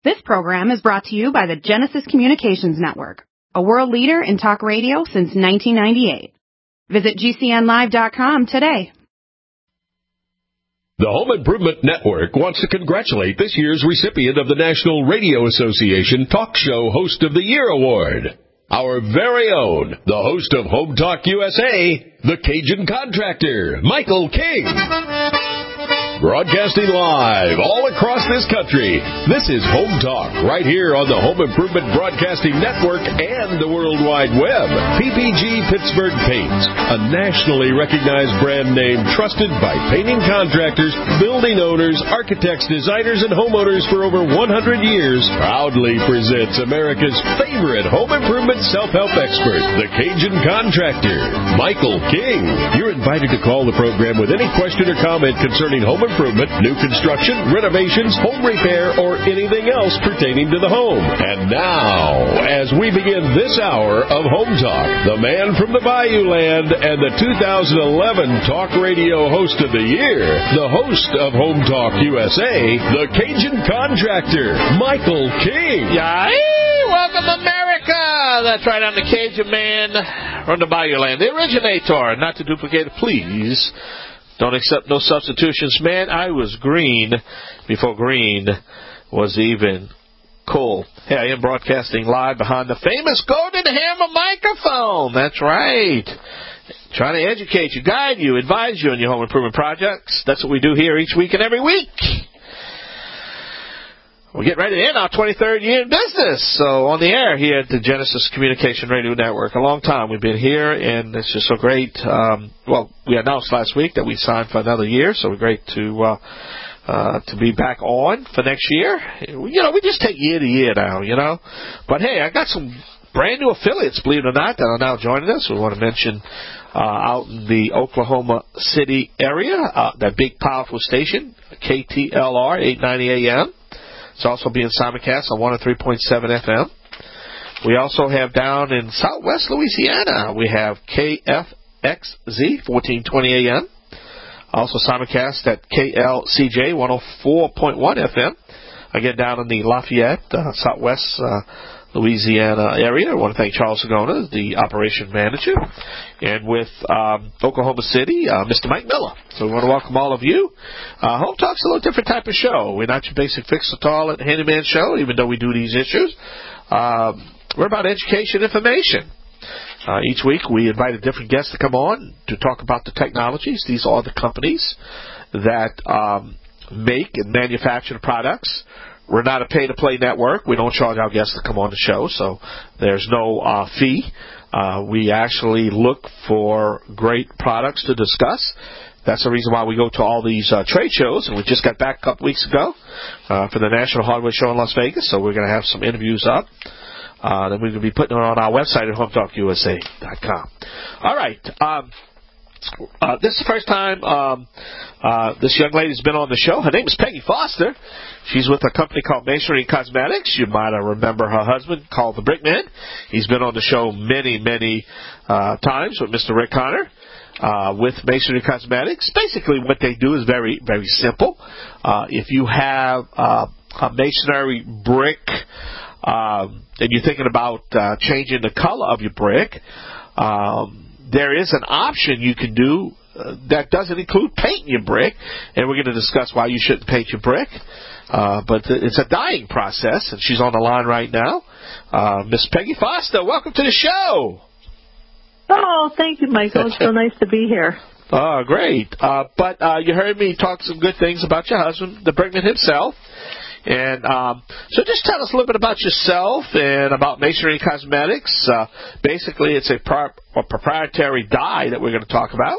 This program is brought to you by the Genesis Communications Network, a world leader in talk radio since 1998. Visit GCNlive.com today. The Home Improvement Network wants to congratulate this year's recipient of the National Radio Association Talk Show Host of the Year Award. Our very own, the host of Home Talk USA, the Cajun Contractor, Michael King. Broadcasting live all across this country, this is Home Talk, right here on the Home Improvement Broadcasting Network and the World Wide Web. PPG Pittsburgh Paints, a nationally recognized brand name trusted by painting contractors, building owners, architects, designers, and homeowners for over 100 years, proudly presents America's favorite home improvement self-help expert, the Cajun Contractor, Michael King. You're invited to call the program with any question or comment concerning home improvement, new construction, renovations, home repair, or anything else pertaining to the home. And now, as we begin this hour of Home Talk, the man from the Bayou Land and the 2011 Talk Radio Host of the Year, the host of Home Talk USA, the Cajun Contractor, Michael King. Yay! Welcome, America! That's right, I'm the Cajun man from the Bayou Land, the originator, not to duplicate it, please. Don't accept no substitutions. Man, I was green before green was even cool. Hey, I am broadcasting live behind the famous Golden Hammer microphone. That's right. Trying to educate you, guide you, advise you on your home improvement projects. That's what we do here each week and every week. We're getting ready to end our 23rd year in business. So on the air here at the Genesis Communication Radio Network. A long time we've been here, and it's just so great. We announced last week that we signed for another year, so we're great to be back on for next year. You know, we just take year to year now, you know. But, hey, I got some brand new affiliates, believe it or not, that are now joining us. We want to mention out in the Oklahoma City area, that big, powerful station, KTLR 890 AM. It's also being simulcast on 103.7 FM. We also have down in southwest Louisiana, we have KFXZ 1420 AM. Also simulcast at KLCJ 104.1 FM. Again, down in the Lafayette, southwest Louisiana area. I want to thank Charles Sagona, the operation manager. And with Oklahoma City, Mr. Mike Miller. So we want to welcome all of you. Home Talk's a little different type of show. We're not your basic fix-it-all handyman show, even though we do these issues. We're about education information. Each week we invite a different guest to come on to talk about the technologies. These are the companies that make and manufacture the products. We're not a pay-to-play network. We don't charge our guests to come on the show, so there's no fee. We actually look for great products to discuss. That's the reason why we go to all these trade shows, and we just got back a couple weeks ago for the National Hardware Show in Las Vegas, so we're going to have some interviews up. Then we're going to be putting it on our website at HomeTalkUSA.com. All right. This is the first time this young lady's been on the show. Her name is Peggy Foster. She's with a company called Masonry Cosmetics. You might remember her husband called the Brickman. He's been on the show many, many times with Mr. Rick Connor with Masonry Cosmetics. Basically what they do is very, very simple. If you have a masonry brick and you're thinking about changing the color of your brick, there is an option you can do that doesn't include painting your brick, and we're going to discuss why you shouldn't paint your brick. But it's a dyeing process, and she's on the line right now. Miss Peggy Foster, welcome to the show. Oh, thank you, Michael. It's so nice to be here. Oh, great. But you heard me talk some good things about your husband, the Brickman himself. And so just tell us a little bit about yourself and about Masonry Cosmetics. Basically, it's a proprietary dye that we're going to talk about.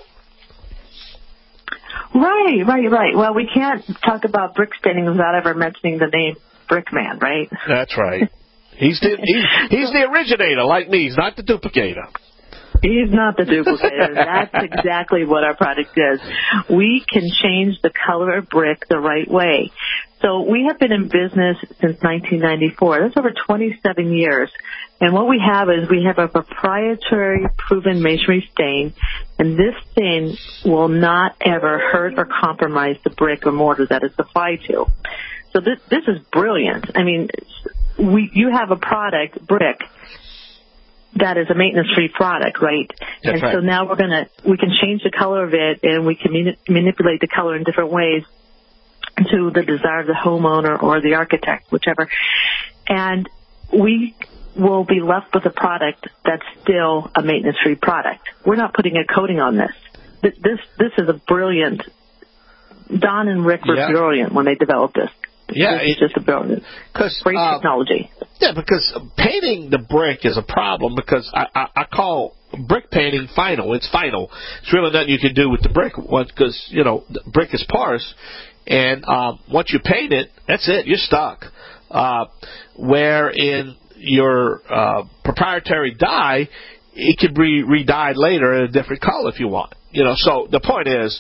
Right. Well, we can't talk about brick staining without ever mentioning the name Brickman, right? That's right. He's the originator, like me. He's not the duplicator. He's not the duplicator. That's exactly what our product is. We can change the color of brick the right way. So we have been in business since 1994. That's over 27 years. And what we have is we have a proprietary proven masonry stain, and this stain will not ever hurt or compromise the brick or mortar that it's applied to. So this is brilliant. I mean, you have a product, brick, that is a maintenance-free product, right? That's and right. so now we can change the color of it, and we can manipulate the color in different ways to the desire of the homeowner or the architect, whichever. And we will be left with a product that's still a maintenance-free product. We're not putting a coating on this. This is a brilliant. Don and Rick were brilliant when they developed this. Yeah, it's just a brilliant, great technology. Yeah, because painting the brick is a problem because I call brick painting final. It's final. It's really nothing you can do with the brick because, the brick is porous, and once you paint it, that's it. You're stuck. Where in your proprietary dye, it can be re-dyed later in a different color if you want. So the point is,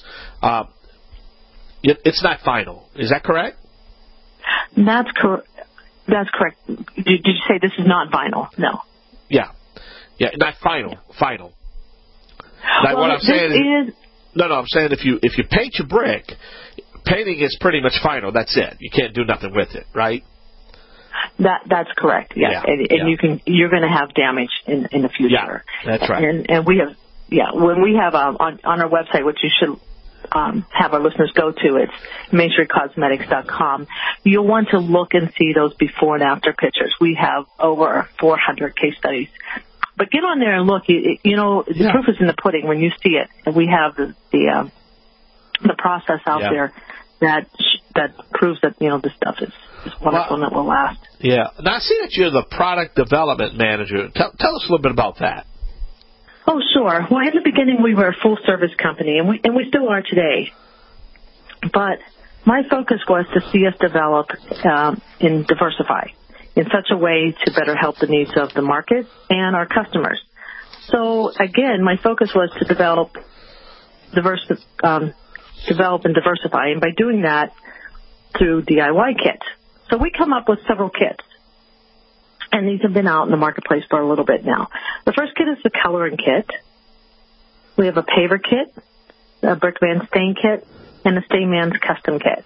it's not final. Is that correct? That's correct. That's correct. Did you say this is not vinyl? No. Yeah, not final. Final. Like what I'm saying is, I'm saying if you paint your brick, painting is pretty much final. That's it. You can't do nothing with it, right? That's correct. Yes. And you're going to have damage in the future. Yeah, that's right. And we have when we have on our website, which you should have our listeners go to, it's MainStreetCosmetics.com. You'll want to look and see those before and after pictures. We have over 400 case studies. But get on there and look. The proof is in the pudding when you see it. And we have the process out there that proves that this stuff is wonderful and it will last. Yeah. Now I see that you're the product development manager. Tell us a little bit about that. Oh, sure. Well, in the beginning, we were a full-service company, and we still are today. But my focus was to see us develop and diversify in such a way to better help the needs of the market and our customers. So, again, my focus was to develop and diversify, and by doing that through DIY kits. So we come up with several kits. And these have been out in the marketplace for a little bit now. The first kit is the coloring kit. We have a paver kit, a Brickman stain kit, and a Stainman's custom kit.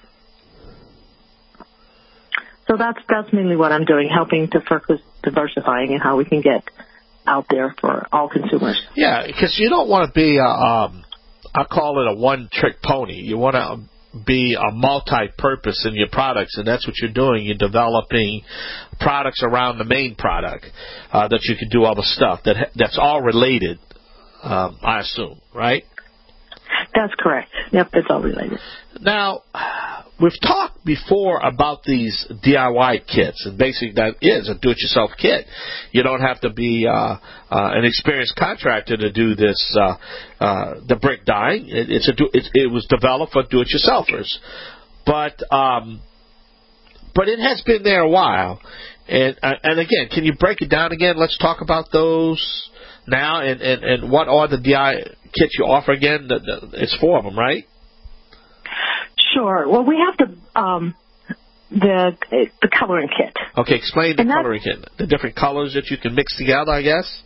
So that's mainly what I'm doing, helping to focus diversifying and how we can get out there for all consumers. Yeah, because you don't want to be I call it a one-trick pony. You want to be a multi-purpose in your products, and that's what you're doing. You're developing products around the main product that you can do all the stuff that's all related, I assume, right? That's correct. Yep, it's all related. Now, we've talked before about these DIY kits, and basically that is a do-it-yourself kit. You don't have to be an experienced contractor to do this. The brick dyeing, it was developed for do-it-yourselfers, but it has been there a while. And again, can you break it down again? Let's talk about those now, and what are the DIY kits you offer again? It's 4 of them, right? Sure. Well, we have the coloring kit. Okay, explain the coloring kit. The different colors that you can mix together, I guess?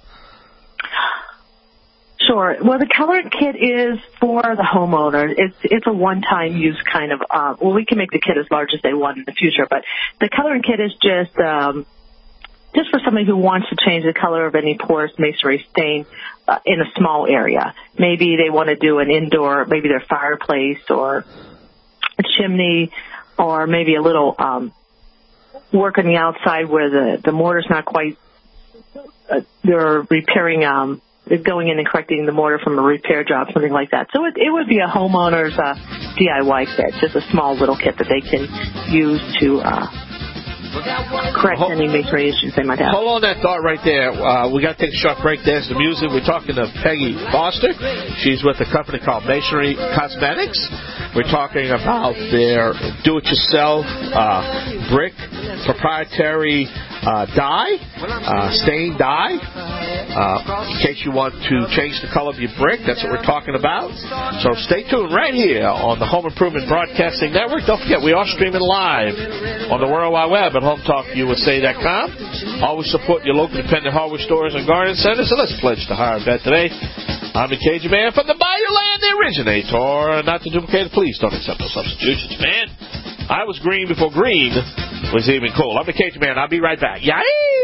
Sure. Well, the coloring kit is for the homeowner. It's a one-time use kind of, we can make the kit as large as they want in the future, but the coloring kit is just for somebody who wants to change the color of any porous masonry stain in a small area. Maybe they want to do an indoor, maybe their fireplace or a chimney, or maybe a little work on the outside where the mortar's not quite, they're repairing, they're going in and correcting the mortar from a repair job, something like that. So it would be a homeowner's DIY kit, just a small little kit that they can use to correct any masonry issues they might have. Hold on that thought right there. We got to take a short break. There's the music. We're talking to Peggy Foster. She's with a company called Masonry Cosmetics. We're talking about their do-it-yourself brick proprietary dye, stain dye. In case you want to change the color of your brick, that's what we're talking about. So stay tuned right here on the Home Improvement Broadcasting Network. Don't forget, we are streaming live on the World Wide Web at HomeTalkUSA.com. Always support your local independent hardware stores and garden centers. So let's pledge to hire a vet today. I'm the Cajun Man from the Bayou Land, the originator, not to duplicate. Please don't accept no substitutions, man. I was green before green was even cool. I'm the Cajun Man. I'll be right back. Yay!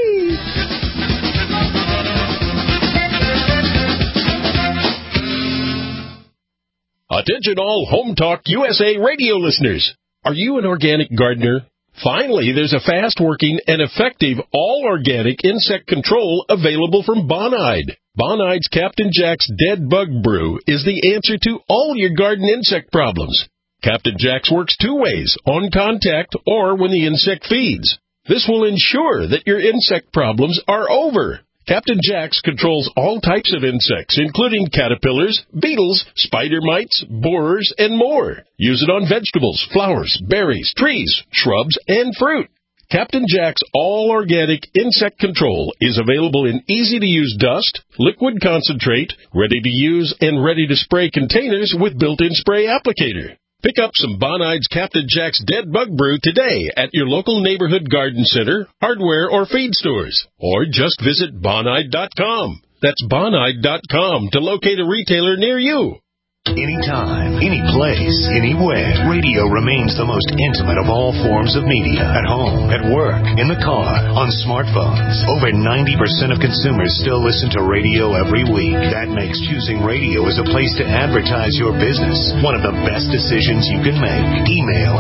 Attention all Home Talk USA radio listeners. Are you an organic gardener? Finally, there's a fast-working and effective all-organic insect control available from Bonide. Bonide's Captain Jack's Dead Bug Brew is the answer to all your garden insect problems. Captain Jack's works two ways, on contact or when the insect feeds. This will ensure that your insect problems are over. Captain Jack's controls all types of insects, including caterpillars, beetles, spider mites, borers, and more. Use it on vegetables, flowers, berries, trees, shrubs, and fruit. Captain Jack's all-organic insect control is available in easy-to-use dust, liquid concentrate, ready-to-use and ready-to-spray containers with built-in spray applicator. Pick up some Bonide's Captain Jack's Dead Bug Brew today at your local neighborhood garden center, hardware, or feed stores. Or just visit Bonide.com. That's Bonide.com to locate a retailer near you. Anytime, any place, anywhere, radio remains the most intimate of all forms of media. At home, at work, in the car, on smartphones. Over 90% of consumers still listen to radio every week. That makes choosing radio as a place to advertise your business one of the best decisions you can make. Email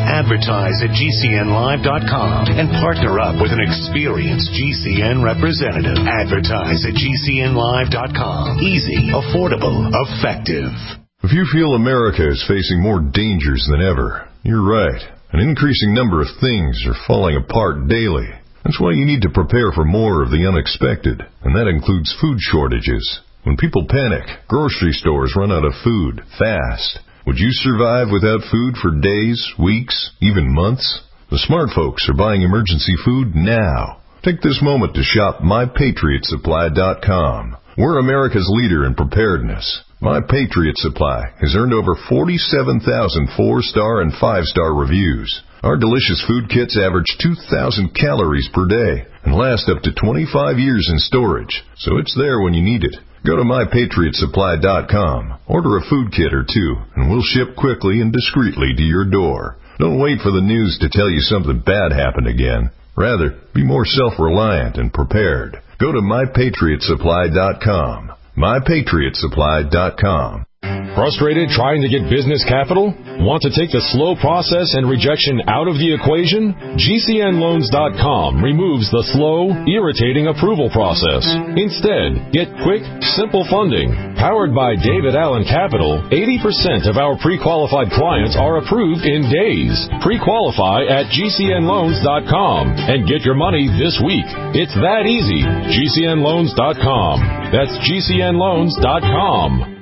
advertise@gcnlive.com and partner up with an experienced GCN representative. Advertise at gcnlive.com. Easy, affordable, effective. If you feel America is facing more dangers than ever, you're right. An increasing number of things are falling apart daily. That's why you need to prepare for more of the unexpected, and that includes food shortages. When people panic, grocery stores run out of food fast. Would you survive without food for days, weeks, even months? The smart folks are buying emergency food now. Take this moment to shop MyPatriotSupply.com. We're America's leader in preparedness. My Patriot Supply has earned over 47,000 4-star and 5-star reviews. Our delicious food kits average 2,000 calories per day and last up to 25 years in storage, so it's there when you need it. Go to MyPatriotSupply.com, order a food kit or two, and we'll ship quickly and discreetly to your door. Don't wait for the news to tell you something bad happened again. Rather, be more self-reliant and prepared. Go to MyPatriotSupply.com. MyPatriotSupply.com. Frustrated trying to get business capital? Want to take the slow process and rejection out of the equation? GCNLoans.com removes the slow, irritating approval process. Instead, get quick, simple funding. Powered by David Allen Capital, 80% of our pre-qualified clients are approved in days. Pre-qualify at GCNLoans.com and get your money this week. It's that easy. GCNLoans.com. That's GCNLoans.com.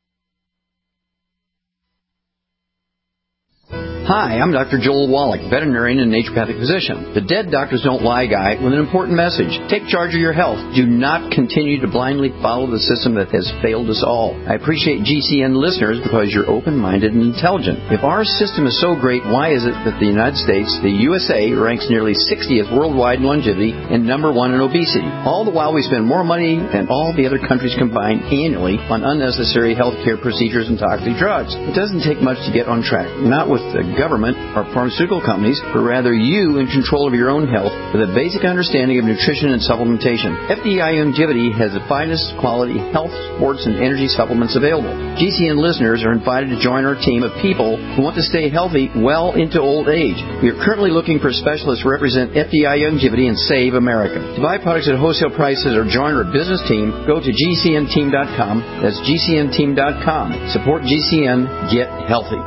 Hi, I'm Dr. Joel Wallach, veterinarian and naturopathic physician. The Dead Doctors Don't Lie guy with an important message. Take charge of your health. Do not continue to blindly follow the system that has failed us all. I appreciate GCN listeners because you're open-minded and intelligent. If our system is so great, why is it that the United States, the USA, ranks nearly 60th worldwide in longevity and number 1 in obesity? All the while we spend more money than all the other countries combined annually on unnecessary healthcare procedures and toxic drugs. It doesn't take much to get on track. Not with the government or pharmaceutical companies, but rather you in control of your own health with a basic understanding of nutrition and supplementation. FDI Longevity has the finest quality health, sports, and energy supplements available. GCN listeners are invited to join our team of people who want to stay healthy well into old age. We are currently looking for specialists to represent FDI Longevity and Save America. To buy products at wholesale prices or join our business team, go to GCNteam.com. That's GCNteam.com. Support GCN. Get healthy.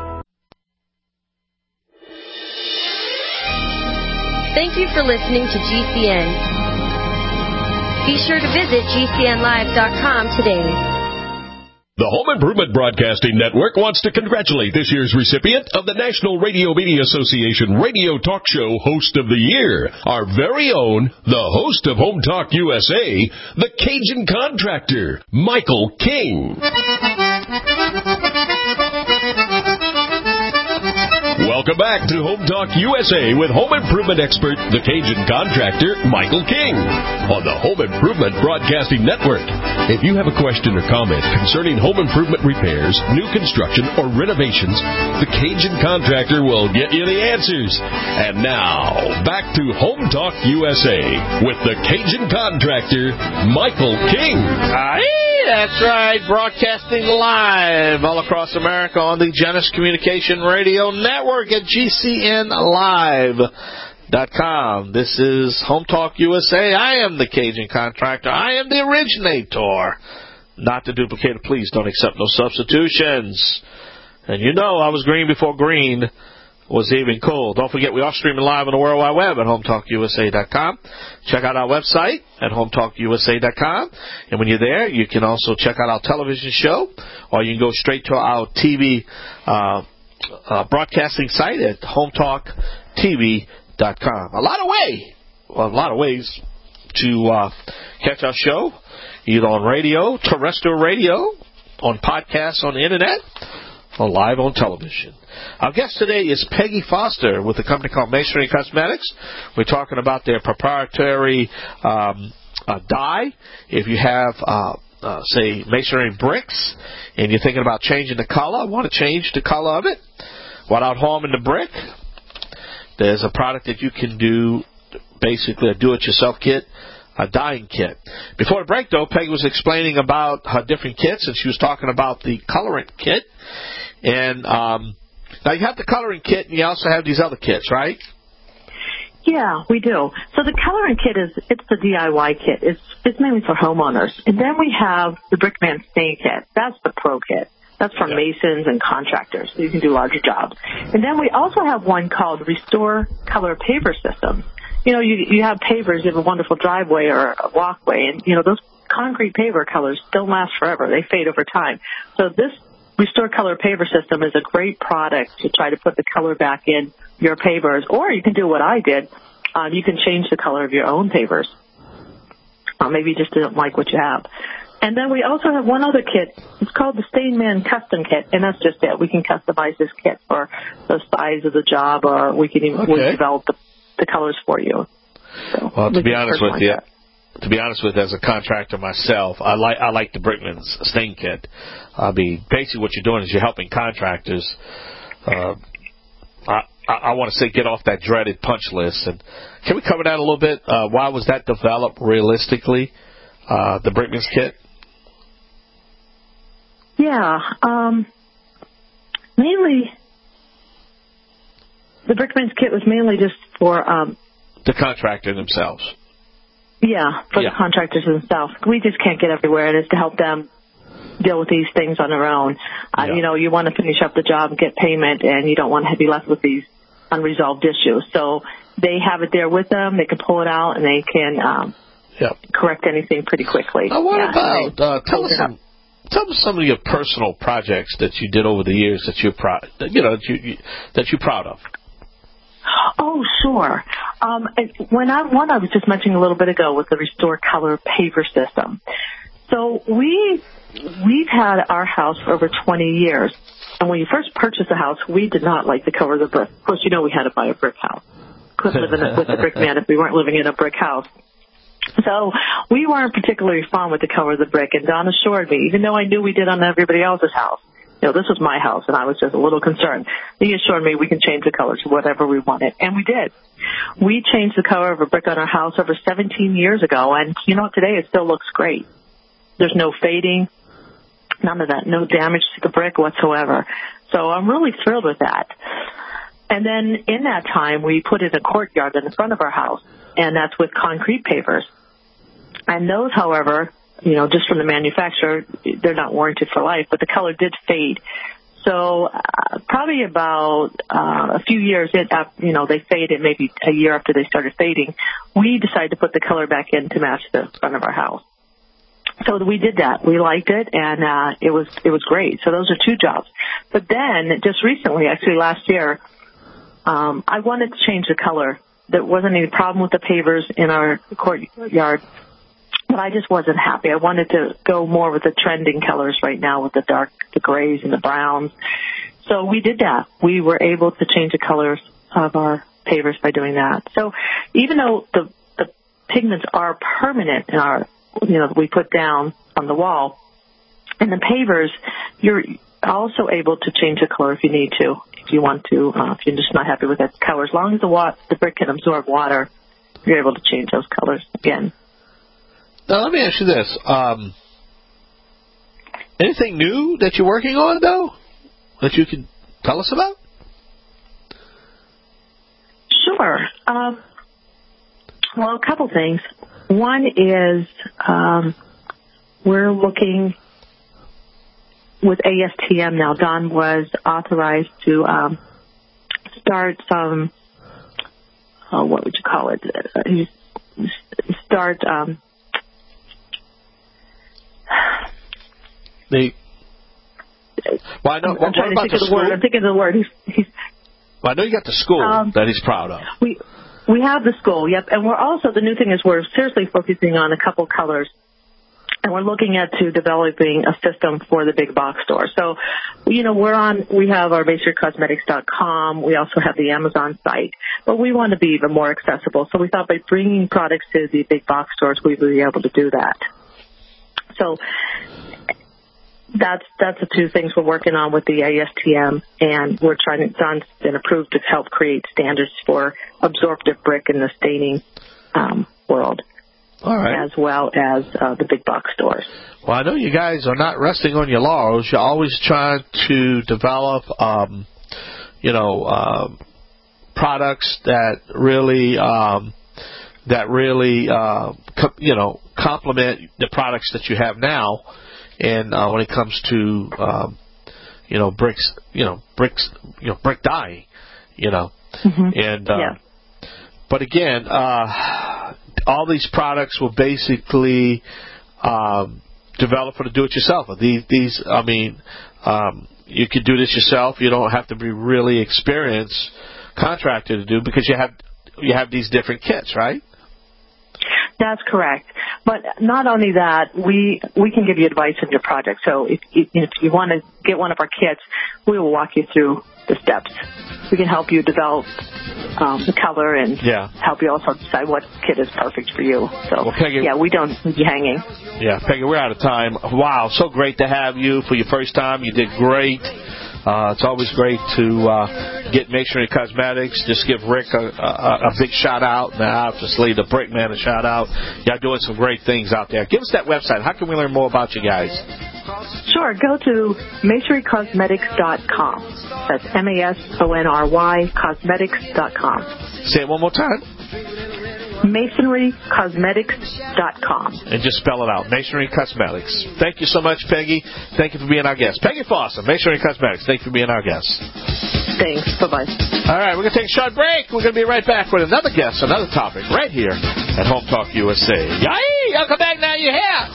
Thank you for listening to GCN. Be sure to visit GCNlive.com today. The Home Improvement Broadcasting Network wants to congratulate this year's recipient of the National Radio Media Association Radio Talk Show Host of the Year, our very own, the host of Home Talk USA, the Cajun Contractor, Michael King. Welcome back to Home Talk USA with home improvement expert, the Cajun contractor, Michael King, on the Home Improvement Broadcasting Network. If you have a question or comment concerning home improvement repairs, new construction, or renovations, the Cajun contractor will get you the answers. And now, back to Home Talk USA with the Cajun contractor, Michael King. That's right, broadcasting live all across America on the Genesis Communication Radio Network at GCNlive.com. This is Home Talk USA. I am the Cajun contractor. I am the originator. Not the duplicator. Please don't accept no substitutions. And you know I was green before green was even cool. Don't forget, we are streaming live on the World Wide Web at HomeTalkUSA.com. Check out our website at HomeTalkUSA.com. And when you're there, you can also check out our television show, or you can go straight to our TV broadcasting site at HomeTalkTV.com. A lot of ways to catch our show, either on radio, terrestrial radio, on podcasts on the internet, or live on television. Our guest today is Peggy Foster with a company called Masonry Cosmetics. We're talking about their proprietary dye. If you have, say, masonry bricks and you're thinking about changing the color, want to change the color of it without harming the brick, there's a product that you can do, basically a do-it-yourself kit, a dyeing kit. Before the break, though, Peggy was explaining about her different kits, and she was talking about the colorant kit. And now you have the coloring kit, and you also have these other kits, right? Yeah, we do. So the coloring kit it's the DIY kit. It's mainly for homeowners. And then we have the Brickman stain kit. That's the pro kit. That's for masons and contractors, so you can do larger jobs. And then we also have one called Restore Color Paver System. You know, you have pavers, you have a wonderful driveway or a walkway, and, you know, those concrete paver colors don't last forever. They fade over time. So this Restore Color Paver System is a great product to try to put the color back in your pavers, or you can do what I did. You can change the color of your own pavers. Maybe you just didn't like what you have. And then we also have one other kit. It's called the Stain Man Custom Kit, and that's just it. We can customize this kit for the size of the job, or we can even develop the colors for you. So well, to be honest with you, as a contractor myself, I like the Brickman's stain kit. I mean, basically what you're doing is you're helping contractors. I want to say get off that dreaded punch list. And can we cover that a little bit? Why was that developed realistically, the Brickman's kit? Yeah, mainly the Brickman's kit was mainly just for the contractor themselves. Yeah, for the contractors themselves. We just can't get everywhere, and it's to help them deal with these things on their own. You know, you want to finish up the job, get payment, and you don't want to be left with these unresolved issues. So they have it there with them. They can pull it out, and they can correct anything pretty quickly. Now, what about tell us some of your personal projects that you did over the years that you're proud, that you're proud of. Oh, sure. One I was just mentioning a little bit ago with the Restore Color Paver System. So we've had our house for over 20 years. And when you first purchased a house, we did not like the color of the brick. Of course, you know we had to buy a brick house. Couldn't live with a brick man if we weren't living in a brick house. So we weren't particularly fond with the color of the brick. And Don assured me, even though I knew we did on everybody else's house, you know, this was my house, and I was just a little concerned. He assured me we can change the color to whatever we wanted, and we did. We changed the color of a brick on our house over 17 years ago, and, you know, today it still looks great. There's no fading, none of that, no damage to the brick whatsoever. So I'm really thrilled with that. And then in that time, we put in a courtyard in the front of our house, and that's with concrete pavers. And those, however, you know, just from the manufacturer, they're not warranted for life, but the color did fade. So probably about a few years, they faded maybe a year after they started fading. We decided to put the color back in to match the front of our house. So we did that. We liked it, and it was great. So those are two jobs. But then just recently, actually last year, I wanted to change the color. There wasn't any problem with the pavers in our courtyard, but I just wasn't happy. I wanted to go more with the trending colors right now with the grays and the browns. So we did that. We were able to change the colors of our pavers by doing that. So even though the pigments are permanent in our, we put down on the wall, in the pavers, you're also able to change the color if you need to, if you want to, if you're just not happy with that color. As long as the brick can absorb water, you're able to change those colors again. Now, let me ask you this. Anything new that you're working on, though, that you can tell us about? Sure. Well, a couple things. One is we're looking with ASTM now. Don was authorized to start some, what would you call it? Start Well, I know. I'm trying to think of the word. I'm thinking of the word. Well, I know you got the school that he's proud of. We have the school, yep. And we're also, the new thing is we're seriously focusing on a couple colors. And we're looking at developing a system for the big box store. So, we have our MasonryCosmetics.com. We also have the Amazon site. But we want to be even more accessible. So we thought by bringing products to the big box stores, we would be able to do that. So that's the two things we're working on with the ASTM, and Don's been approved to help create standards for absorptive brick in the staining world. All right. As well as the big box stores. Well, I know you guys are not resting on your laurels. You're always trying to develop, products that really, complement the products that you have now. And when it comes to, bricks, brick dyeing, Mm-hmm. and but again, all these products will basically develop for the do-it-yourself. You can do this yourself. You don't have to be really experienced contractor to do, because you have these different kits, right? That's correct. But not only that, we can give you advice on your project. So if you want to get one of our kits, we will walk you through the steps. We can help you develop the color and help you also decide what kit is perfect for you. So, well, Peggy, we don't leave you hanging. Yeah, Peggy, we're out of time. Wow, so great to have you for your first time. You did great. It's always great to get Masonry Cosmetics. Just give Rick a big shout out. Now, obviously, the Brick Man a shout out. Y'all doing some great things out there. Give us that website. How can we learn more about you guys? Sure. Go to MasonryCosmetics.com. That's MASONRY Cosmetics.com. Say it one more time. MasonryCosmetics.com. And just spell it out. Masonry Cosmetics. Thank you so much, Peggy. Thank you for being our guest. Peggy Foster, Masonry Cosmetics. Thank you for being our guest. Thanks. Bye-bye. All right, we're going to take a short break. We're going to be right back with another guest, another topic, right here at Home Talk USA. Yay! Y'all come back now. You're here.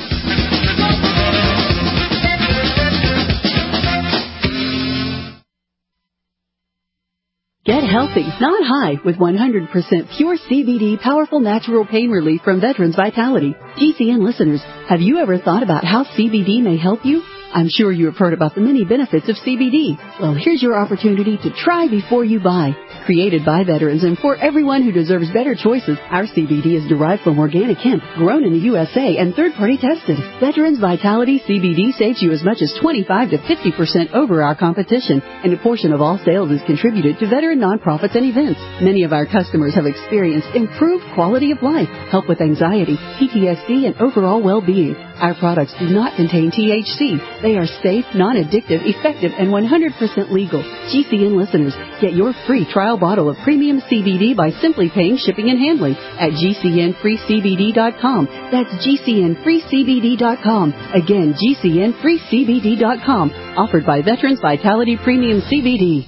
Get healthy, not high, with 100% pure CBD powerful natural pain relief from Veterans Vitality. GCN listeners, have you ever thought about how CBD may help you? I'm sure you have heard about the many benefits of CBD. Well, here's your opportunity to try before you buy. Created by veterans and for everyone who deserves better choices, our CBD is derived from organic hemp, grown in the USA, and third-party tested. Veterans Vitality CBD saves you as much as 25 to 50% over our competition, and a portion of all sales is contributed to veteran nonprofits and events. Many of our customers have experienced improved quality of life, help with anxiety, PTSD, and overall well-being. Our products do not contain THC. They are safe, non-addictive, effective, and 100% legal. GCN listeners, get your free trial bottle of premium CBD by simply paying shipping and handling at GCNFreeCBD.com. That's GCNFreeCBD.com. Again, GCNFreeCBD.com. Offered by Veterans Vitality Premium CBD.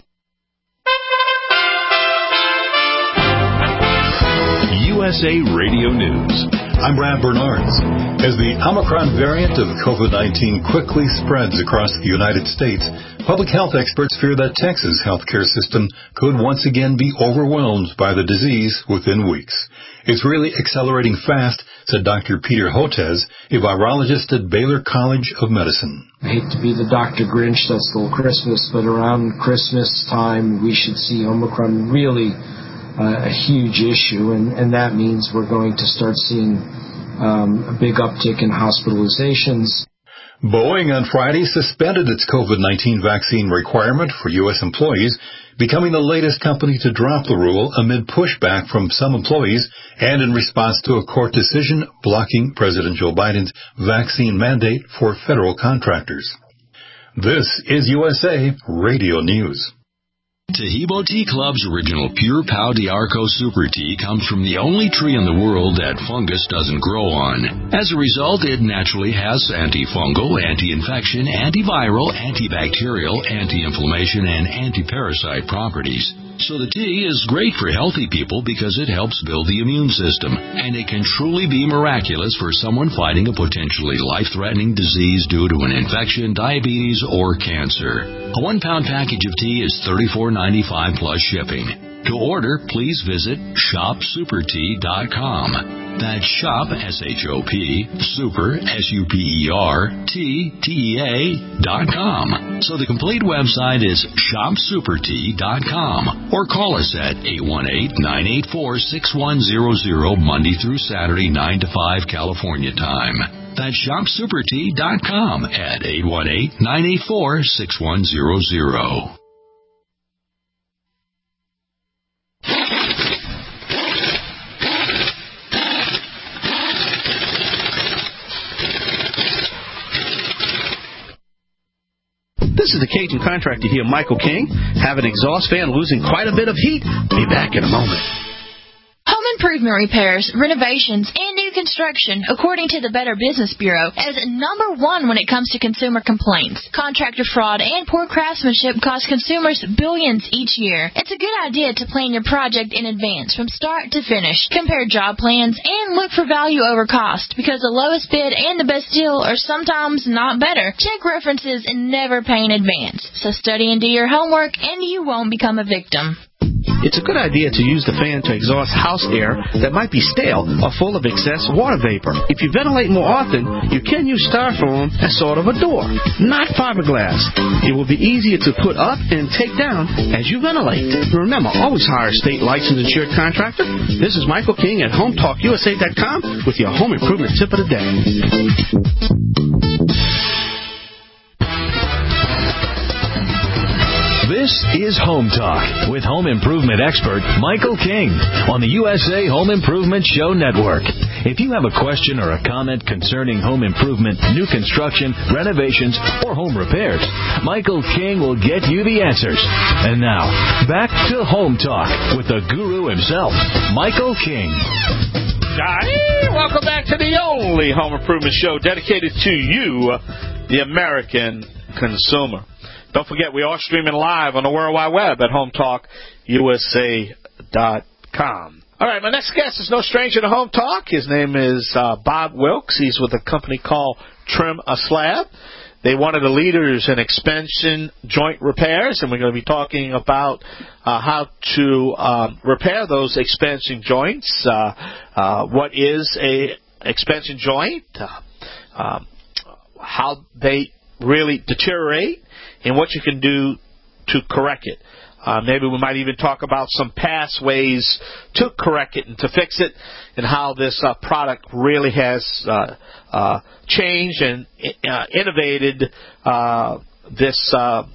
USA Radio News. I'm Brad Bernards. As the Omicron variant of COVID-19 quickly spreads across the United States, public health experts fear that Texas' healthcare system could once again be overwhelmed by the disease within weeks. It's really accelerating fast, said Dr. Peter Hotez, a virologist at Baylor College of Medicine. I hate to be the Dr. Grinch that stole Christmas, but around Christmas time, we should see Omicron really a huge issue, and that means we're going to start seeing a big uptick in hospitalizations. Boeing on Friday suspended its COVID-19 vaccine requirement for U.S. employees, becoming the latest company to drop the rule amid pushback from some employees and in response to a court decision blocking President Joe Biden's vaccine mandate for federal contractors. This is USA Radio News. Taheebo Tea Club's original Pure Pau d'Arco Super Tea comes from the only tree in the world that fungus doesn't grow on. As a result, it naturally has antifungal, anti-infection, antiviral, antibacterial, anti-inflammation, and anti-parasite properties. So the tea is great for healthy people because it helps build the immune system, and it can truly be miraculous for someone fighting a potentially life-threatening disease due to an infection, diabetes, or cancer. A 1-pound package of tea is $34.95 plus shipping. To order, please visit shopsupertea.com. That's shop, S-H-O-P, super, SUPERTEA.com. So the complete website is shopsupertea.com. Or call us at 818-984-6100 Monday through Saturday, 9 to 5 California time. That's shopsupertea.com at 818-984-6100. This is the Cajun contractor here, Michael King. Have an exhaust fan losing quite a bit of heat? Be back in a moment. Home improvement repairs, renovations, and new construction, according to the Better Business Bureau, is number one when it comes to consumer complaints. Contractor fraud and poor craftsmanship cost consumers billions each year. It's a good idea to plan your project in advance from start to finish. Compare job plans and look for value over cost, because the lowest bid and the best deal are sometimes not better. Check references and never pay in advance. So study and do your homework, and you won't become a victim. It's a good idea to use the fan to exhaust house air that might be stale or full of excess water vapor. If you ventilate more often, you can use styrofoam as sort of a door, not fiberglass. It will be easier to put up and take down as you ventilate. Remember, always hire a state licensed insured contractor. This is Michael King at HomeTalkUSA.com with your home improvement tip of the day. This is Home Talk with home improvement expert Michael King on the USA Home Improvement Show Network. If you have a question or a comment concerning home improvement, new construction, renovations, or home repairs, Michael King will get you the answers. And now, back to Home Talk with the guru himself, Michael King. Hey, welcome back to the only home improvement show dedicated to you, the American consumer. Don't forget, we are streaming live on the World Wide Web at HomeTalkUSA.com. All right, my next guest is no stranger to Home Talk. His name is Bob Wilkes. He's with a company called Trim a Slab. They're one of the leaders in expansion joint repairs, and we're going to be talking about how to repair those expansion joints. What is a expansion joint? How they really deteriorate, and what you can do to correct it. Maybe we might even talk about some past ways to correct it and to fix it, and how this product really has changed and innovated this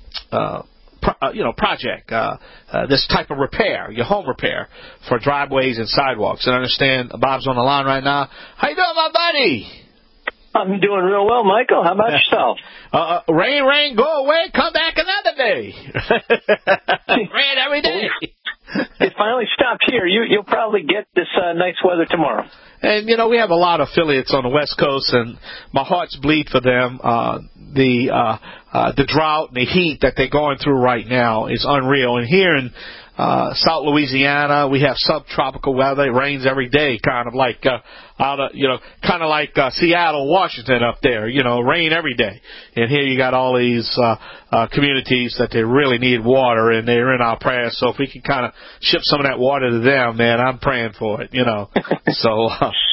project, this type of repair, your home repair for driveways and sidewalks. And I understand Bob's on the line right now. How you doing, my buddy? I'm doing real well, Michael. How about yourself? Rain, go away, come back another day. Rain every day. It finally stopped here. You'll probably get this nice weather tomorrow. And, we have a lot of affiliates on the West Coast, and my heart's bleed for them. The drought and the heat that they're going through right now is unreal. And here in South Louisiana, we have subtropical weather. It rains every day, kind of like Seattle, Washington up there. Rain every day. And here you got all these communities that they really need water, and they're in our prayers. So if we can kind of ship some of that water to them, man, I'm praying for it. So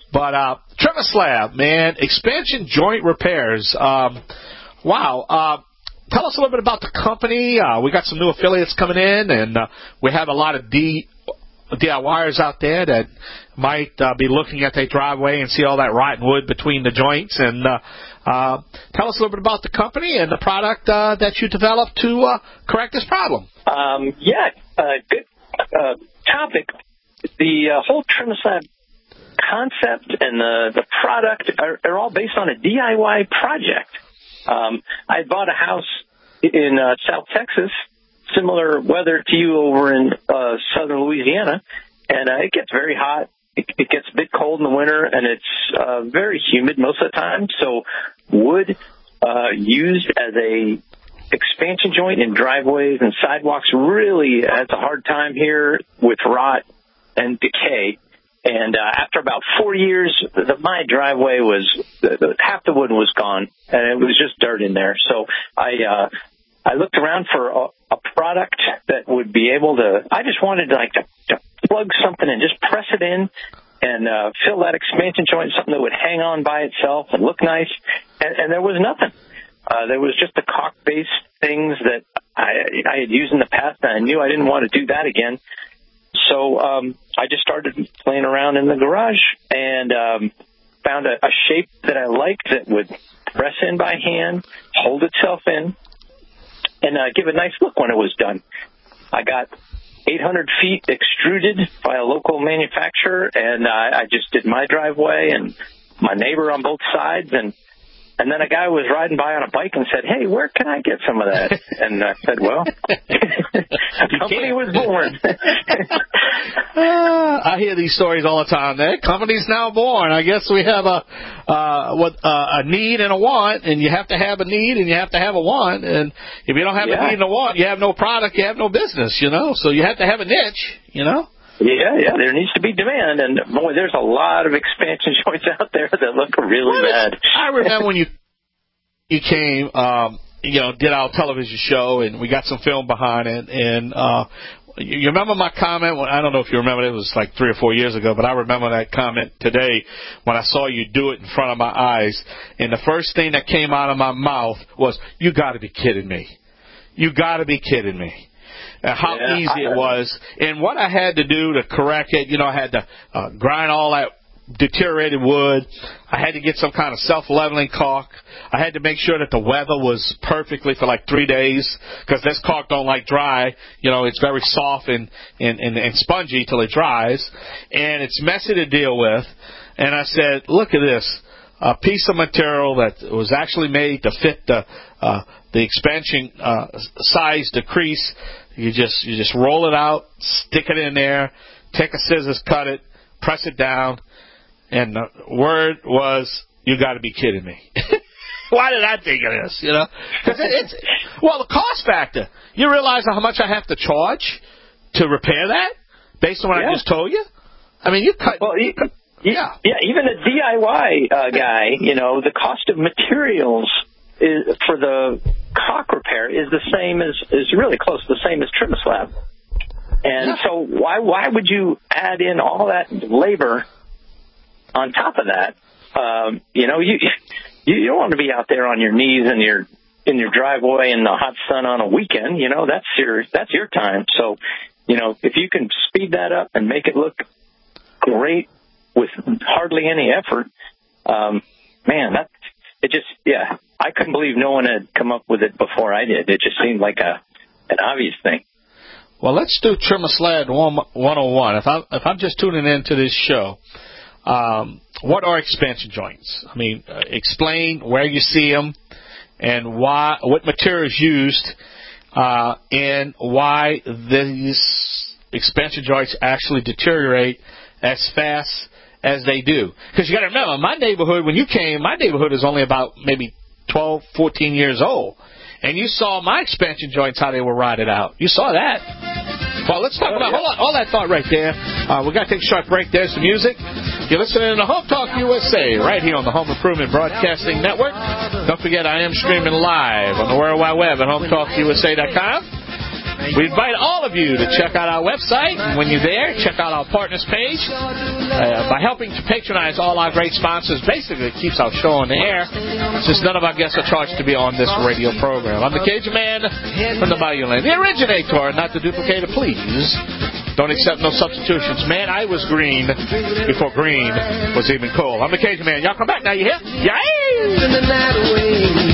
But TrimSlab, man, expansion joint repairs. Wow. Tell us a little bit about the company. We got some new affiliates coming in, and we have a lot of DIYers out there that might be looking at their driveway and see all that rotten wood between the joints. And tell us a little bit about the company and the product that you developed to correct this problem. Good topic. The whole TrimSlab concept and the product are all based on a DIY project. I bought a house in South Texas, similar weather to you over in southern Louisiana, and it gets very hot. It gets a bit cold in the winter, and it's very humid most of the time. So wood used as a expansion joint in driveways and sidewalks really has a hard time here with rot and decay. And after about 4 years, my driveway was half the wood was gone, and it was just dirt in there. So I looked around for a product that would be able to. I just wanted to plug something and just press it in and fill that expansion joint, something that would hang on by itself and look nice. And there was nothing. There was just the caulk-based things that I had used in the past, and I knew I didn't want to do that again. So I just started playing around in the garage and found a shape that I liked that would press in by hand, hold itself in, and give a nice look when it was done. I got 800 feet extruded by a local manufacturer, and I just did my driveway and my neighbor on both sides, and then a guy was riding by on a bike and said, "Hey, where can I get some of that?" And I said, "Well, a company was born." I hear these stories all the time. That company's now born. I guess we have a need and a want, and you have to have a need and you have to have a want. And if you don't have a need and a want, you have no product, you have no business. So you have to have a niche. Yeah, there needs to be demand, and boy, there's a lot of expansion joints out there that look really bad. I remember when you came, did our television show, and we got some film behind it, and you remember my comment? I don't know if you remember, it was like 3 or 4 years ago, but I remember that comment today when I saw you do it in front of my eyes, and the first thing that came out of my mouth was, "You got to be kidding me. You got to be kidding me." How easy it was, and what I had to do to correct it. I had to grind all that deteriorated wood. I had to get some kind of self-leveling caulk. I had to make sure that the weather was perfectly for like 3 days, because this caulk don't like dry. It's very soft and spongy till it dries, and it's messy to deal with. And I said, "Look at this, a piece of material that was actually made to fit the expansion size, the crease. You just roll it out, stick it in there, take a scissors, cut it, press it down," and the word was, "You got to be kidding me." Why did I think of this? Because the cost factor. You realize how much I have to charge to repair that based on what I just told you? I mean, you cut. Well, even a DIY guy, the cost of materials for the caulk repair is the same is really close to the same as TrimSlab. And so why would you add in all that labor on top of that? You don't want to be out there on your knees in your driveway in the hot sun on a weekend. That's your time. So, if you can speed that up and make it look great with hardly any effort, I couldn't believe no one had come up with it before I did. It just seemed like an obvious thing. Well, let's do TrimSlab 101. If I'm just tuning into this show, what are expansion joints? I mean, explain where you see them and what material is used, and why these expansion joints actually deteriorate as fast as they do. Because you got to remember, my neighborhood, when you came, my neighborhood is only about maybe 12, 14 years old. And you saw my expansion joints, how they were rotted out. You saw that. Well, let's talk about all that thought right there. We've got to take a short break. There's some music. You're listening to Home Talk USA right here on the Home Improvement Broadcasting Network. Don't forget, I am streaming live on the World Wide Web at HomeTalkUSA.com. We invite all of you to check out our website. And when you're there, check out our partners page. By helping to patronize all our great sponsors, basically it keeps our show on the air, since none of our guests are charged to be on this radio program. I'm the Cajun Man from the Bayou Land, the originator, not the duplicator, please. Don't accept no substitutions. Man, I was green before green was even cool. I'm the Cajun Man. Y'all come back now, you hear? Yay!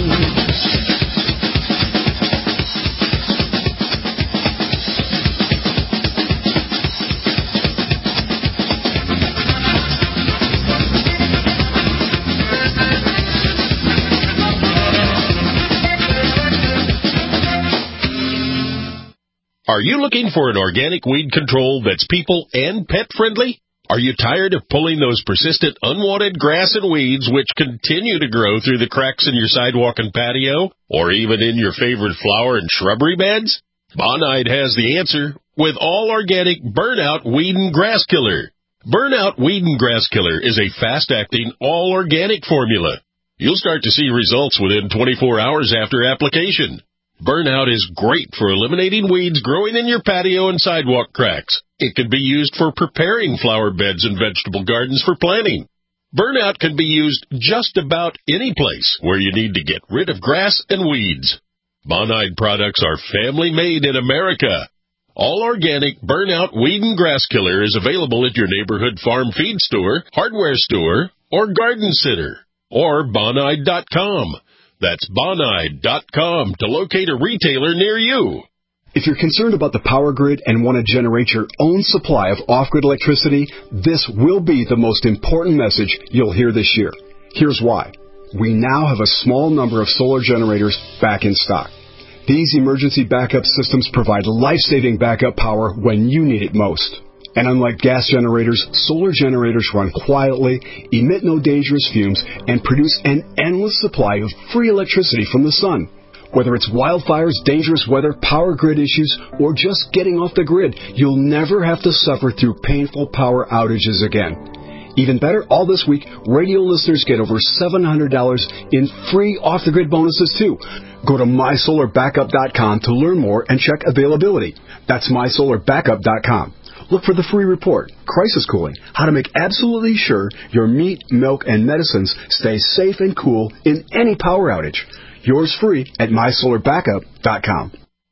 Are you looking for an organic weed control that's people and pet friendly? Are you tired of pulling those persistent unwanted grass and weeds which continue to grow through the cracks in your sidewalk and patio, or even in your favorite flower and shrubbery beds? Bonide has the answer with all organic Burnout Weed and Grass Killer. Burnout Weed and Grass Killer is a fast-acting, all-organic formula. You'll start to see results within 24 hours after application. Burnout is great for eliminating weeds growing in your patio and sidewalk cracks. It can be used for preparing flower beds and vegetable gardens for planting. Burnout can be used just about any place where you need to get rid of grass and weeds. Bonide products are family-made in America. All organic Burnout Weed and Grass Killer is available at your neighborhood farm feed store, hardware store, or garden center, or Bonide.com. That's Bonide.com to locate a retailer near you. If you're concerned about the power grid and want to generate your own supply of off-grid electricity, this will be the most important message you'll hear this year. Here's why. We now have a small number of solar generators back in stock. These emergency backup systems provide life-saving backup power when you need it most. And unlike gas generators, solar generators run quietly, emit no dangerous fumes, and produce an endless supply of free electricity from the sun. Whether it's wildfires, dangerous weather, power grid issues, or just getting off the grid, you'll never have to suffer through painful power outages again. Even better, all this week, radio listeners get over $700 in free off-the-grid bonuses, too. Go to MySolarBackup.com to learn more and check availability. That's MySolarBackup.com. Look for the free report, Crisis Cooling, how to make absolutely sure your meat, milk, and medicines stay safe and cool in any power outage. Yours free at MySolarBackup.com.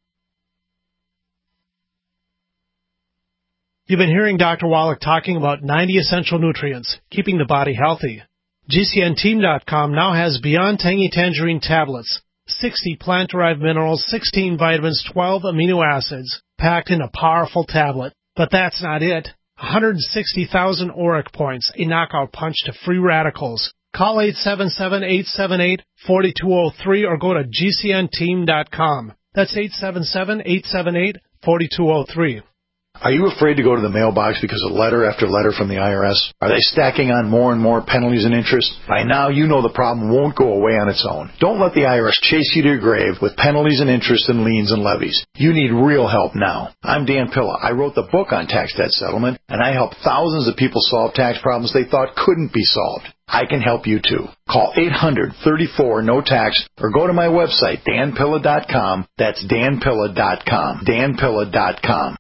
You've been hearing Dr. Wallach talking about 90 essential nutrients, keeping the body healthy. GCNteam.com now has Beyond Tangy Tangerine tablets, 60 plant-derived minerals, 16 vitamins, 12 amino acids, packed in a powerful tablet. But that's not it. 160,000 auric points, a knockout punch to free radicals. Call 877-878-4203 or go to GCNteam.com. That's 877-878-4203. Are you afraid to go to the mailbox because of letter after letter from the IRS? Are they stacking on more and more penalties and interest? By now, you know the problem won't go away on its own. Don't let the IRS chase you to your grave with penalties and interest and liens and levies. You need real help now. I'm Dan Pilla. I wrote the book on tax debt settlement, and I help thousands of people solve tax problems they thought couldn't be solved. I can help you too. Call 800-34-NO-TAX or go to my website, danpilla.com. That's danpilla.com. danpilla.com.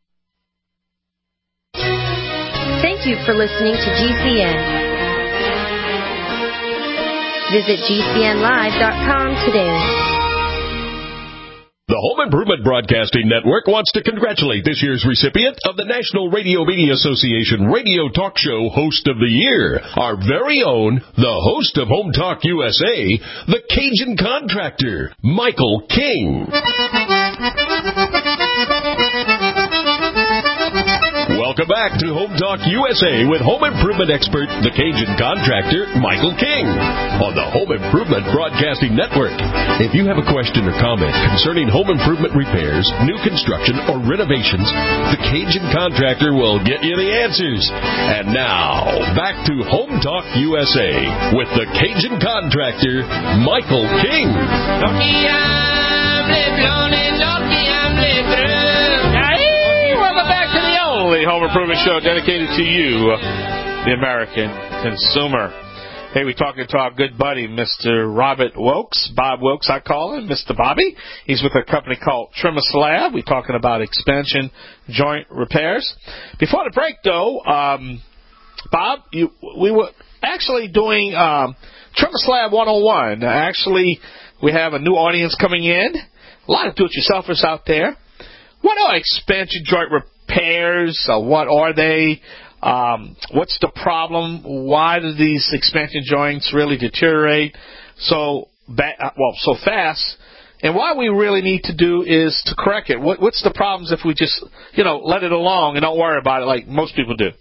Thank you for listening to GCN. Visit GCNlive.com today. The Home Improvement Broadcasting Network wants to congratulate this year's recipient of the National Radio Media Association Radio Talk Show Host of the Year, our very own, the host of Home Talk USA, the Cajun Contractor, Michael King. Welcome back to Home Talk USA with home improvement expert, the Cajun Contractor, Michael King, on the Home Improvement Broadcasting Network. If you have a question or comment concerning home improvement repairs, new construction, or renovations, the Cajun Contractor will get you the answers. And now, back to Home Talk USA with the Cajun Contractor, Michael King. Welcome back to the only home improvement show dedicated to you, the American consumer. Hey, we're talking to our good buddy, Mr. Robert Wilkes, Bob Wilkes, I call him, Mr. Bobby. He's with a company called Trimmer Slab. We're talking about expansion joint repairs. Before the break, though, Bob, we were actually doing Trimmer Slab 101. Actually, we have a new audience coming in. A lot of do-it-yourselfers out there. What are expansion joint repairs? What are they? What's the problem? Why do these expansion joints really deteriorate so fast? And what we really need to do is to correct it. What's the problems if we just, let it along and don't worry about it like most people do?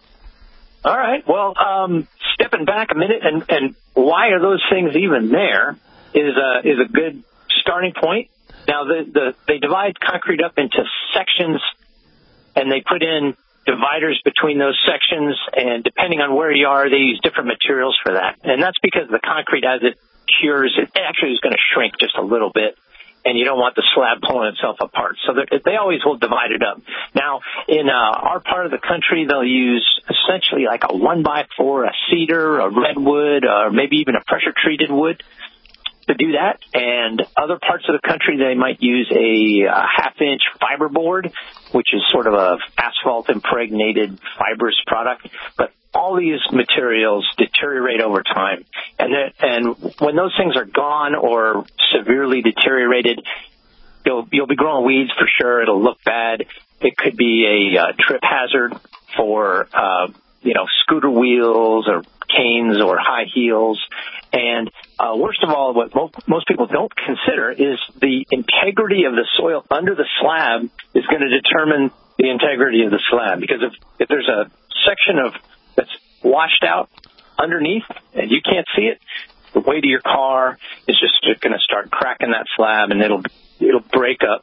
All right. Well, stepping back a minute, and why are those things even there is a good starting point. Now, they divide concrete up into sections, and they put in dividers between those sections, and depending on where you are, they use different materials for that. And that's because the concrete, as it cures, it actually is going to shrink just a little bit, and you don't want the slab pulling itself apart. So they always will divide it up. Now, in our part of the country, they'll use essentially like a 1x4, a cedar, a redwood, or maybe even a pressure-treated wood to do that. And other parts of the country, they might use a half-inch fiberboard, which is sort of a asphalt-impregnated fibrous product. But all these materials deteriorate over time. And when those things are gone or severely deteriorated, you'll be growing weeds for sure. It'll look bad. It could be a trip hazard for, scooter wheels or canes or high heels. And worst of all, what most people don't consider is the integrity of the soil under the slab is going to determine the integrity of the slab. Because if there's a section that's washed out underneath and you can't see it, the weight of your car is just going to start cracking that slab, and it'll break up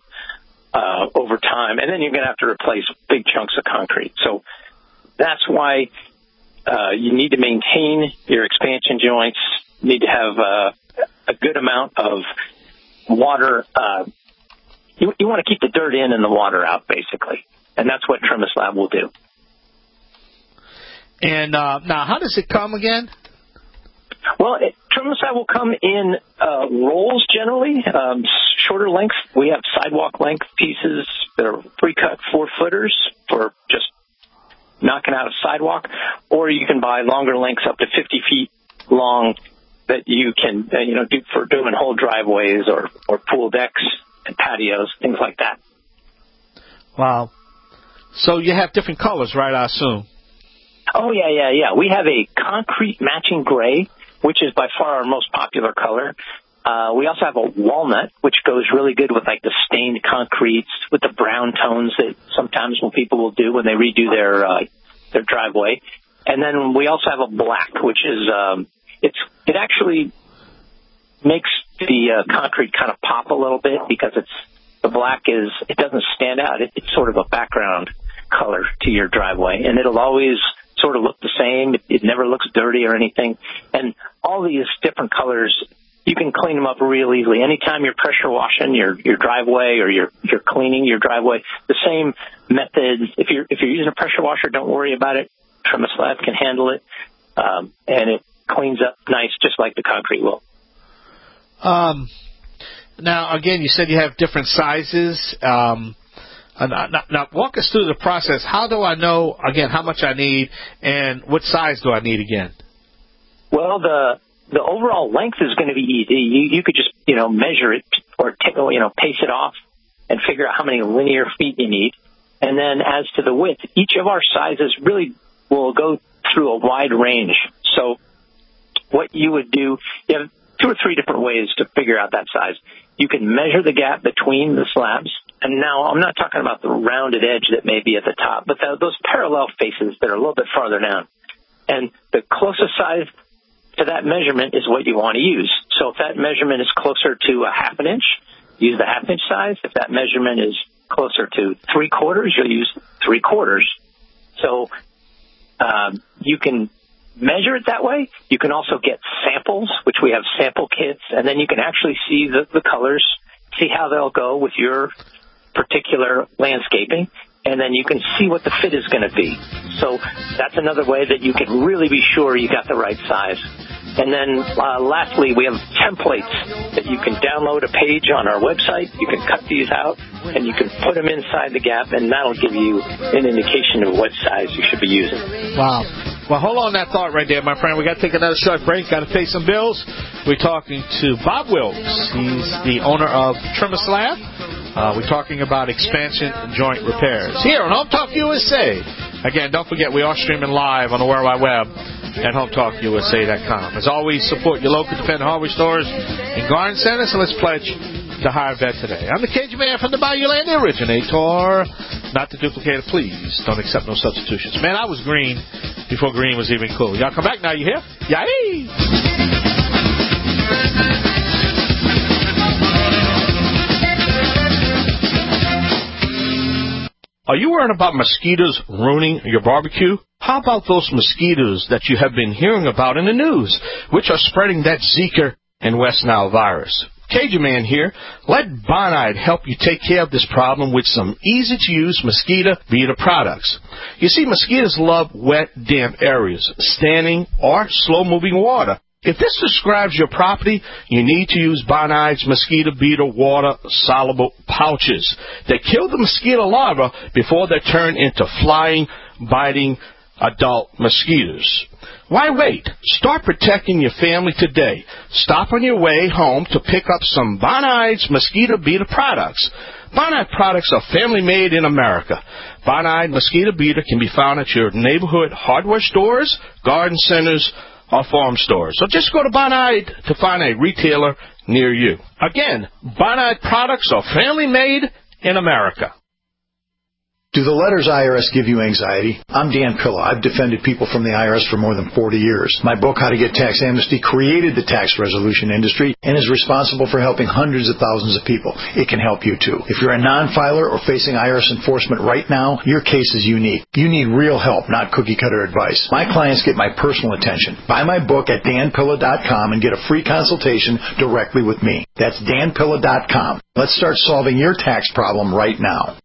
over time. And then you're going to have to replace big chunks of concrete. So that's why you need to maintain your expansion joints. You need to have a good amount of water. You want to keep the dirt in and the water out, basically. And that's what Trimmer Slab will do. And now, how does it come again? Well, Trimmer Slab will come in rolls generally, shorter lengths. We have sidewalk length pieces that are pre-cut 4-footers for just knocking out a sidewalk, or you can buy longer lengths up to 50 feet long that you can do for doing whole driveways or pool decks and patios, things like that. Wow. So you have different colors, right, I assume? Oh, yeah. We have a concrete matching gray, which is by far our most popular color. We also have a walnut, which goes really good with like the stained concretes with the brown tones that sometimes people will do when they redo their driveway. And then we also have a black, which is it actually makes the concrete kind of pop a little bit because the black it doesn't stand out. It's sort of a background color to your driveway, and it'll always sort of look the same. It never looks dirty or anything. And all these different colors, you can clean them up real easily. Anytime you're pressure washing your driveway or you're cleaning your driveway, the same method. If you're using a pressure washer, don't worry about it. Trimmer Slab can handle it, and it cleans up nice, just like the concrete will. Now, again, you said you have different sizes. Now, walk us through the process. How do I know, again, how much I need, and what size do I need again? Well, the overall length is going to be easy. You could just, measure it or pace it off and figure out how many linear feet you need. And then as to the width, each of our sizes really will go through a wide range. So what you would do, you have 2 or 3 different ways to figure out that size. You can measure the gap between the slabs. And now I'm not talking about the rounded edge that may be at the top, but those parallel faces that are a little bit farther down. And the closest size to that measurement is what you want to use. So if that measurement is closer to a 1/2 inch, use the 1/2 inch size. If that measurement is closer to 3/4, you'll use 3/4. So you can measure it that way. You can also get samples, which we have sample kits, and then you can actually see the colors, see how they'll go with your particular landscaping, and then you can see what the fit is going to be. So that's another way that you can really be sure you got the right size. And then lastly, we have templates that you can download a page on our website. You can cut these out, and you can put them inside the gap, and that'll give you an indication of what size you should be using. Wow. Well, hold on that thought right there, my friend. We got to take another short break. Got to pay some bills. We're talking to Bob Wilkes. He's the owner of Trimislab. We're talking about expansion and joint repairs here on Home Talk USA. Again, don't forget, we are streaming live on the World Wide Web at HomeTalkUSA.com. As always, support your local independent hardware stores and garden centers, and let's pledge to hire a vet today. I'm the Cajun Man from the Bayou Land, the originator. Not the duplicator, please. Don't accept no substitutions. Man, I was green before green was even cool. Y'all come back now, you hear? Yay! Are you worried about mosquitoes ruining your barbecue? How about those mosquitoes that you have been hearing about in the news, which are spreading that Zika and West Nile virus? Cajun Man here. Let Bonide help you take care of this problem with some easy-to-use mosquito beater products. You see, mosquitoes love wet, damp areas, standing or slow-moving water. If this describes your property, you need to use Bonide's mosquito beater water-soluble pouches. They kill the mosquito larvae before they turn into flying, biting adult mosquitoes. Why wait? Start protecting your family today. Stop on your way home to pick up some Bonide's mosquito beater products. Bonide products are family-made in America. Bonide mosquito beater can be found at your neighborhood hardware stores, garden centers, or farm stores. So just go to Bonide to find a retailer near you. Again, Bonide products are family-made in America. Do the letters IRS give you anxiety? I'm Dan Pilla. I've defended people from the IRS for more than 40 years. My book, How to Get Tax Amnesty, created the tax resolution industry and is responsible for helping hundreds of thousands of people. It can help you, too. If you're a non-filer or facing IRS enforcement right now, your case is unique. You need real help, not cookie-cutter advice. My clients get my personal attention. Buy my book at danpilla.com and get a free consultation directly with me. That's danpilla.com. Let's start solving your tax problem right now.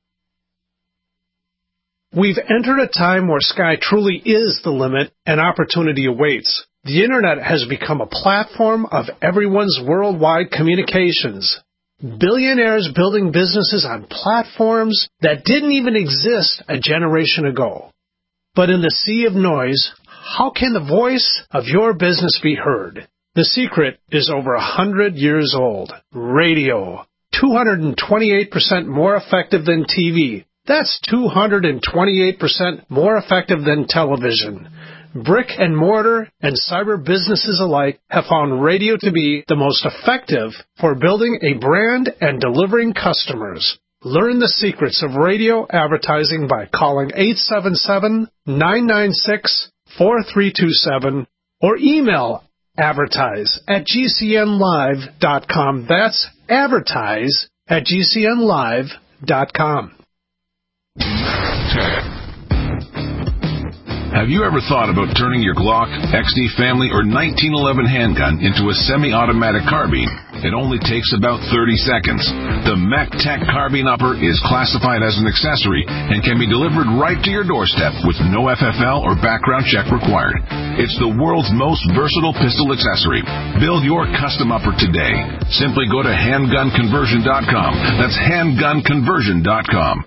We've entered a time where sky truly is the limit and opportunity awaits. The Internet has become a platform of everyone's worldwide communications. Billionaires building businesses on platforms that didn't even exist a generation ago. But in the sea of noise, how can the voice of your business be heard? The secret is over 100 years old. Radio. 228% more effective than TV. That's 228% more effective than television. Brick and mortar and cyber businesses alike have found radio to be the most effective for building a brand and delivering customers. Learn the secrets of radio advertising by calling 877-996-4327 or email advertise@gcnlive.com. That's advertise@gcnlive.com. Have you ever thought about turning your Glock, XD Family, or 1911 handgun into a semi-automatic carbine? It only takes about 30 seconds. The MechTech Carbine Upper is classified as an accessory and can be delivered right to your doorstep with no FFL or background check required. It's the world's most versatile pistol accessory. Build your custom upper today. Simply go to handgunconversion.com. That's handgunconversion.com.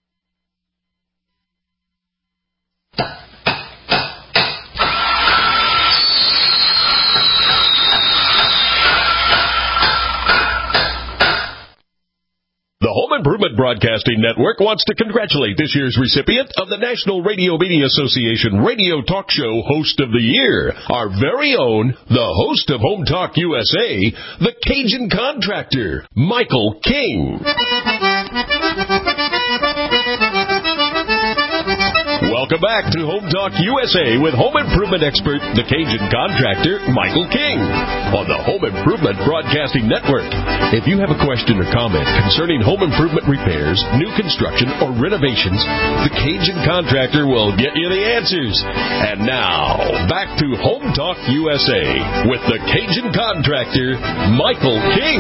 The Home Improvement Broadcasting Network wants to congratulate this year's recipient of the National Radio Media Association Radio Talk Show Host of the Year, our very own, the host of Home Talk USA, the Cajun Contractor, Michael King. Welcome back to Home Talk USA with home improvement expert, the Cajun Contractor, Michael King, on the Home Improvement Broadcasting Network. If you have a question or comment concerning home improvement repairs, new construction, or renovations, the Cajun Contractor will get you the answers. And now, back to Home Talk USA with the Cajun Contractor, Michael King.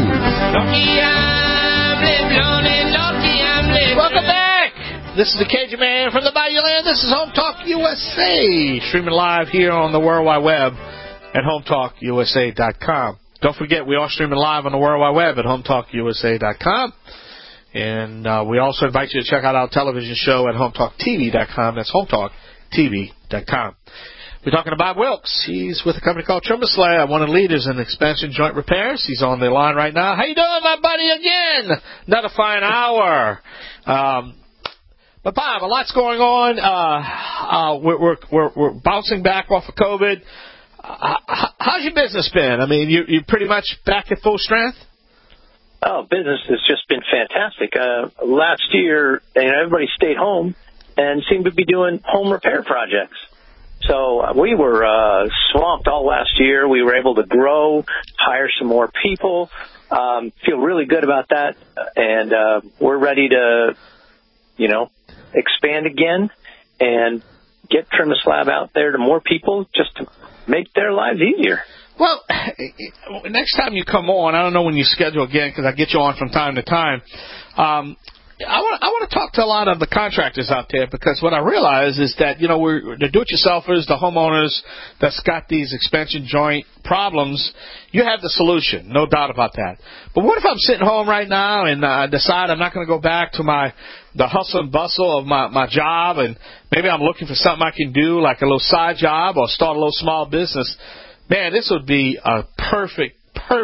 Welcome back. This is the Cajun Man from the Bayou Land. This is Home Talk USA, streaming live here on the World Wide Web at HometalkUSA.com. Don't forget, we are streaming live on the World Wide Web at HometalkUSA.com. And we also invite you to check out our television show at HometalkTV.com. That's HometalkTV.com. We're talking to Bob Wilkes. He's with a company called TrimSlab, one of the leaders in expansion joint repairs. He's on the line right now. How you doing, my buddy, again? Another fine hour. But, Bob, a lot's going on. We're bouncing back off of COVID. How's your business been? I mean, you pretty much back at full strength? Oh, business has just been fantastic. Last year, everybody stayed home and seemed to be doing home repair projects. So we were swamped all last year. We were able to grow, hire some more people, feel really good about that. And we're ready to, expand again and get TrimSlab out there to more people just to make their lives easier. Well, next time you come on, I don't know when you schedule again because I get you on from time to time. I want to talk to a lot of the contractors out there because what I realize is that, we're the do-it-yourselfers, the homeowners that's got these expansion joint problems. You have the solution, no doubt about that. But what if I'm sitting home right now and I decide I'm not going to go back to the hustle and bustle of my job, and maybe I'm looking for something I can do like a little side job or start a little small business. Man, this would be a perfect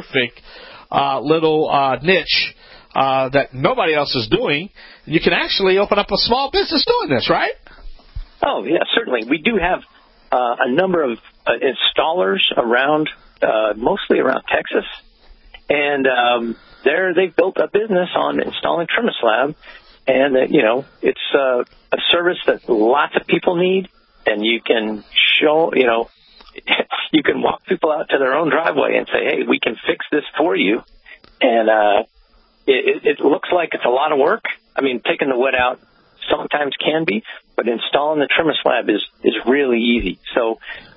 little niche that nobody else is doing. You can actually open up a small business doing this, right? Oh, yeah, certainly. We do have a number of installers around, mostly around Texas. And they've built a business on installing TrimSlab. And, it's a service that lots of people need. And you can show, you can walk people out to their own driveway and say, hey, we can fix this for you. And it looks like it's a lot of work. I mean, taking the wood out sometimes can be, but installing the TrimSlab is really easy. So,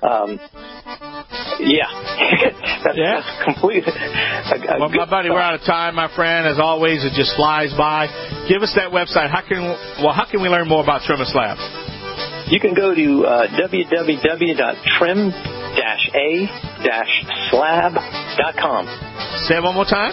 that's completely. Well, my buddy, we're out of time, my friend. As always, it just flies by. Give us that website. How can we learn more about TrimSlab? You can go to www.trim-a-slab.com. Say it one more time.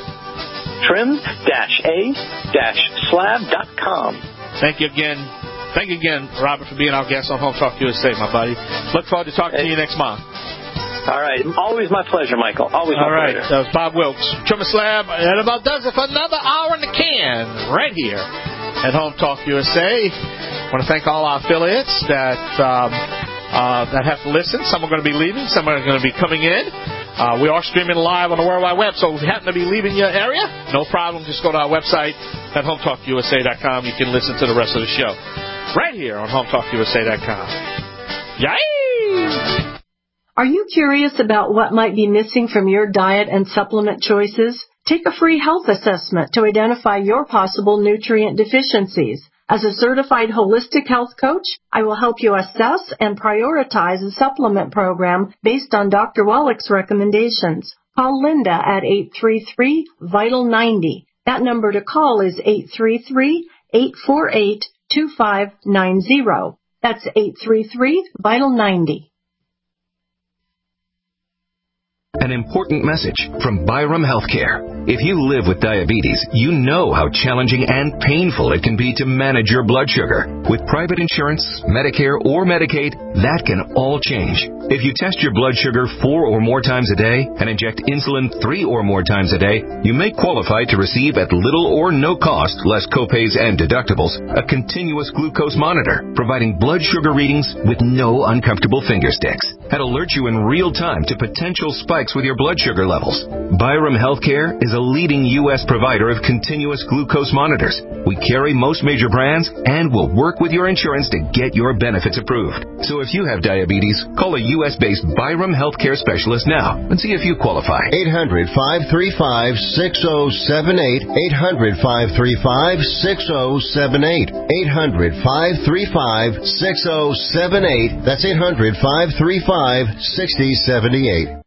trim-a-slab.com. Thank you again, Robert, for being our guest on Home Talk USA, my buddy. Look forward to talking to you next month. All right. Always my pleasure, Michael. Always my pleasure. That was Bob Wilkes. TrimSlab, and about does it for another hour in the can, right here at Home Talk USA. I want to thank all our affiliates that have to listen. Some are going to be leaving. Some are going to be coming in. We are streaming live on the World Wide Web, so if you happen to be leaving your area, no problem. Just go to our website at HometalkUSA.com. You can listen to the rest of the show right here on HometalkUSA.com. Yay! Are you curious about what might be missing from your diet and supplement choices? Take a free health assessment to identify your possible nutrient deficiencies. As a certified holistic health coach, I will help you assess and prioritize a supplement program based on Dr. Wallach's recommendations. Call Linda at 833-VITAL-90. That number to call is 833-848-2590. That's 833-VITAL-90. An important message from Byram Healthcare. If you live with diabetes, you know how challenging and painful it can be to manage your blood sugar. With private insurance, Medicare, or Medicaid, that can all change. If you test your blood sugar 4 or more times a day and inject insulin 3 or more times a day, you may qualify to receive at little or no cost, less copays and deductibles, a continuous glucose monitor, providing blood sugar readings with no uncomfortable finger sticks, and alert you in real time to potential spikes with your blood sugar levels. Byram Healthcare is a leading U.S. provider of continuous glucose monitors. We carry most major brands and will work with your insurance to get your benefits approved. So if you have diabetes, call a U.S.-based Byram Healthcare specialist now and see if you qualify. 800-535-6078. 800-535-6078. 800-535-6078. That's 800-535-6078.